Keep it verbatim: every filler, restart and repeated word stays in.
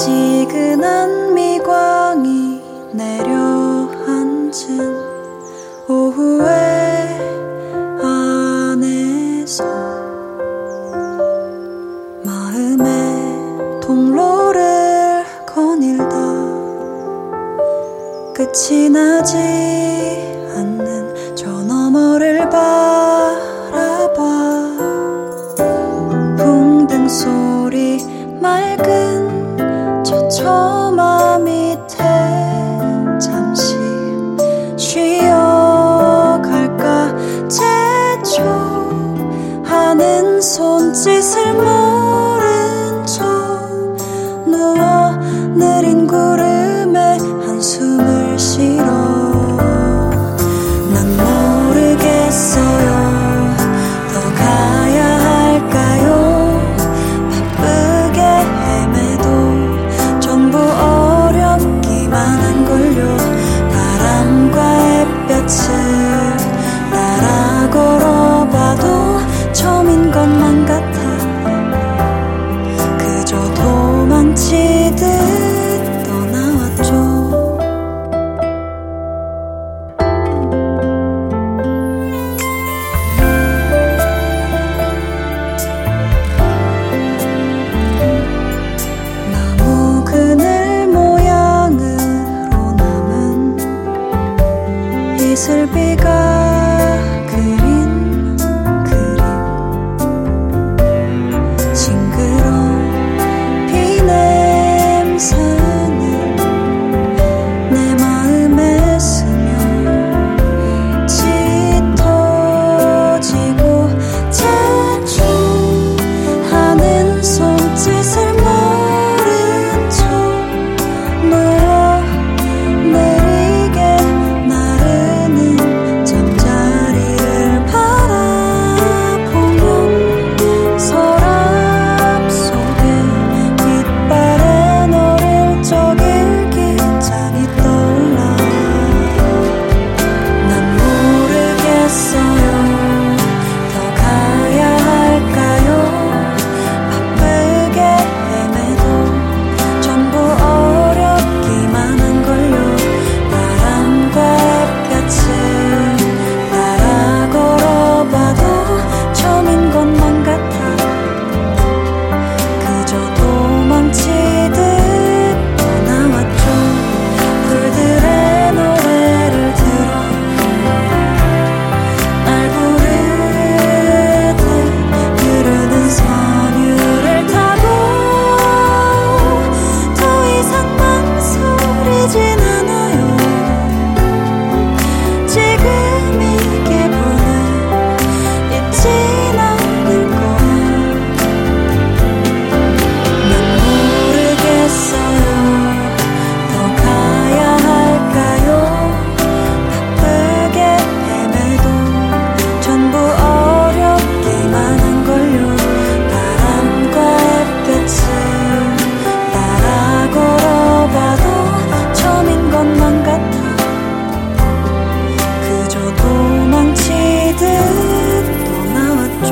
미지근한 미광이 내려앉은 오후의 안에서 마음의 통로를 거닐다 끝이 나지 않는 저 너머를 바라봐 붕등 소리 맑은 저 처마 밑에 잠시 쉬어갈까 재촉하는 손짓을 모른 척 누워 느린 구름에 한숨을 실어 난 모르겠어요 더 가야 할까요 바쁘게 헤매도 전부 어렵기만 한걸요 바람과 햇볕을 따라 걸어봐도 처음인 것만 같아 그저 도망치듯 떠나왔죠 나무 그늘 모양으로 남은 이슬비가 그린 그림 징그러운 비 냄새는 내 마음에 스며 짙어지고 재촉하는 손짓을 모른 척 누워 느리게 나르는 잠자리를 바라보면 서랍 속에 깃발에 어릴 적 일기장이 떠올라 난 모르겠어요 더 가야 할까요 바쁘게 헤매도 전부 어렵기만 한걸요 바람과 햇볕을 따라 걸어봐도 처음인 것만 같아 그저 도망치듯 떠나왔죠 풀들의 노래를 들어 날 부르듯 흐르는 선율을 타고 더 이상 망설이진 않아요 지금 이 기분을 잊진 않을 거야 난 모르겠어요 더 가야 할까요 바쁘게 헤매도 전부 어렵기만 한걸요 바람과 햇볕을 따라 걸어봐도 처음인 것만 같아 그저 도망치듯 떠나왔죠